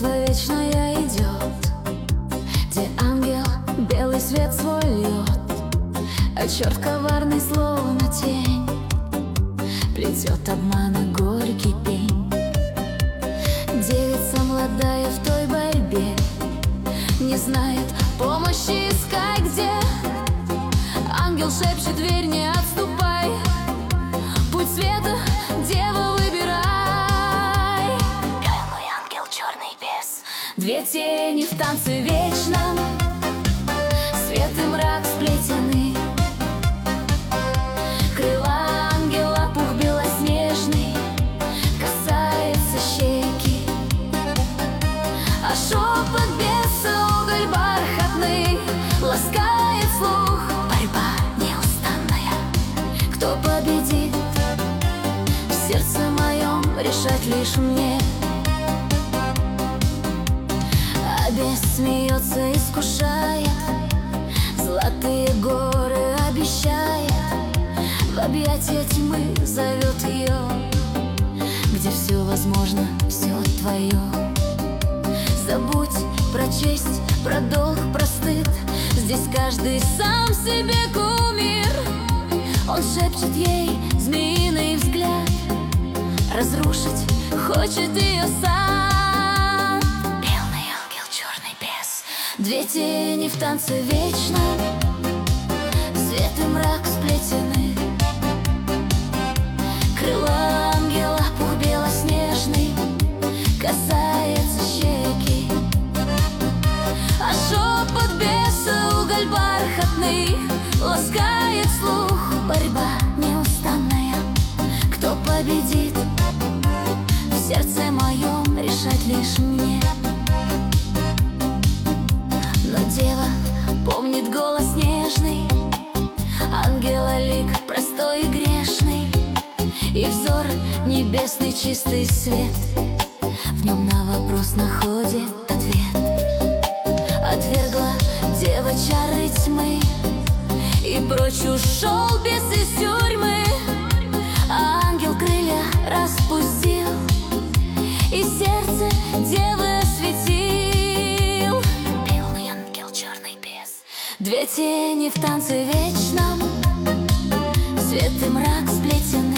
светлое вечное идет, где ангел белый свет свой льет, а черт коварный словно тень плетет обмана горький пень. Девица молодая в той борьбе не знает помощи искать где. Ангел шепчет: дверь не отступай, путь света, дева, выбирай. Белый ангел, черный бес, две тени в танце вечном, свет и мрак сплетены. Крыла ангела, пух белоснежный касается щеки, а шепот беса, уголь бархатный ласкает слух. Борьба неустанная, кто победит, в сердце моем решать лишь мне. А бес смеется, искушает, золотые горы обещает, в объятия тьмы зовет ее, где все возможно, все твое. Забудь про честь, про долг, про стыд, здесь каждый сам себе кумир. Он шепчет ей змеиный взгляд, разрушить хочет ее сам. Белый ангел, черный бес, две тени в танце вечном, свет и мрак сплетены. Крыла ангела, пух белоснежный касается щеки, а шепот беса, уголь бархатный ласкает слух. Борьба неустанная, кто победит, в сердце моем решать лишь мне. Но дева помнит голос нежный, ангела лик простой и грешный, и взор небесный чистый свет, в нем на вопрос находит ответ. Отвергла дева чары тьмы, и прочь ушел бес из тюрьмы, а ангел крылья распустил и сердце девы осветил. Белый ангел, черный бес, две тени в танце вечном, свет и мрак сплетены.